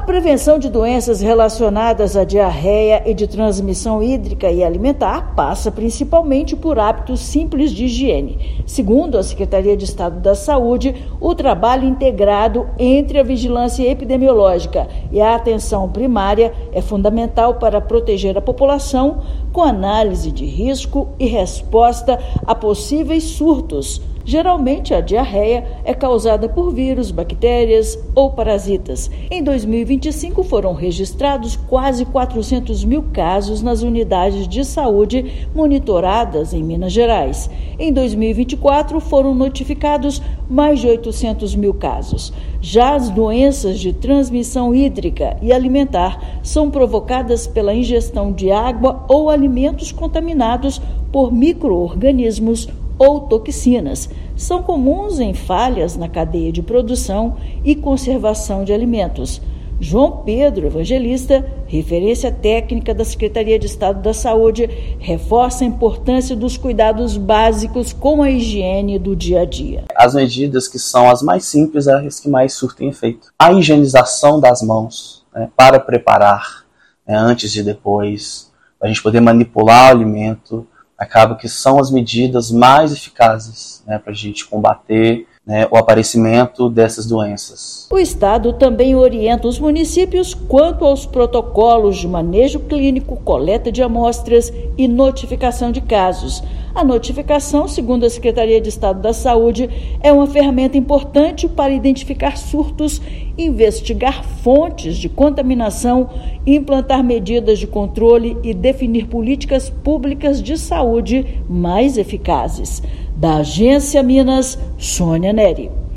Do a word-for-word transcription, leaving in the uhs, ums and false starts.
prevenção de doenças relacionadas à diarreia e de transmissão hídrica e alimentar passa principalmente por hábitos simples de higiene. Segundo a Secretaria de Estado da Saúde, o trabalho integrado entre a vigilância epidemiológica e a atenção primária é fundamental para proteger a população com análise de risco e resposta a possíveis surtos. Geralmente, a diarreia é causada por vírus, bactérias ou parasitas. Em dois mil e vinte e cinco, foram registrados quase quatrocentos mil casos nas unidades de saúde monitoradas em Minas Gerais. Em dois mil e vinte e quatro, foram notificados mais de oitocentos mil casos. Já as doenças de transmissão hídrica e alimentar são provocadas pela ingestão de água ou alimentos contaminados por micro-organismos ou toxinas. São comuns em falhas na cadeia de produção e conservação de alimentos. João Pedro Evangelista, referência técnica da Secretaria de Estado da Saúde, reforça a importância dos cuidados básicos com a higiene do dia a dia. As medidas que são as mais simples, as que mais surtem efeito. A higienização das mãos, né, para preparar, né, antes e depois, para a gente poder manipular o alimento, acaba que são as medidas mais eficazes, né, para a gente combater, né, o aparecimento dessas doenças. O Estado também orienta os municípios quanto aos protocolos de manejo clínico, coleta de amostras e notificação de casos. A notificação, segundo a Secretaria de Estado da Saúde, é uma ferramenta importante para identificar surtos, investigar fontes de contaminação, implantar medidas de controle e definir políticas públicas de saúde mais eficazes. Da Agência Minas, Sônia Neri.